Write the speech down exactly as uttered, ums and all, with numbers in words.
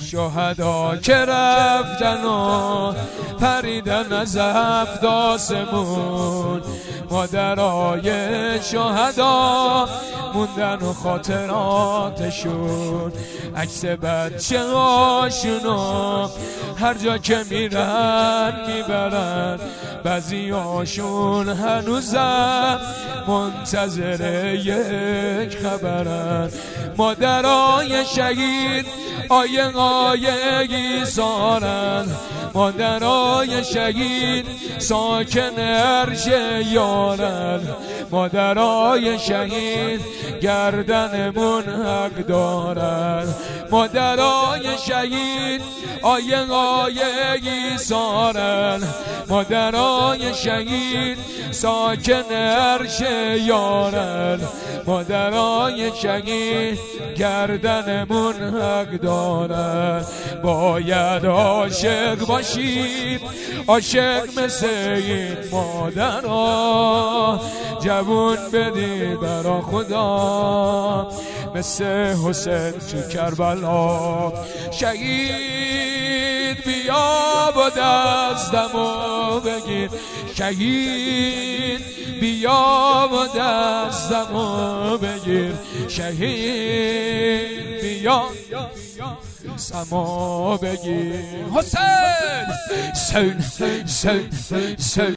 شهدا که رفتن و پریدن از هفت آسمون، مادرای شهدا موندن و خاطراتشون، عکس بچه هاشونو هر جا که میرن میبرن، بعضی هاشون هنوزم منتظر یک خبرن. مادرای شهید آیه آیه سارن، مادرای شهید ساکن عرش یارن، مادرای شهید گردنمون حق دارن. مادرای شهید آیه آیه سارن، مادرای شهید ساکن عرش یارن، مادرای شهید گردنمون حق دارن. باید عاشق باشیم، عاشق مثل این مادرها، جوون بدی برا خدا مثل حسین تو کربلا. شهید بیا با دستمو بگیر، شهید بیا با دستمو بگیر، شهید بیا سما بگیر. حسین سن سن سن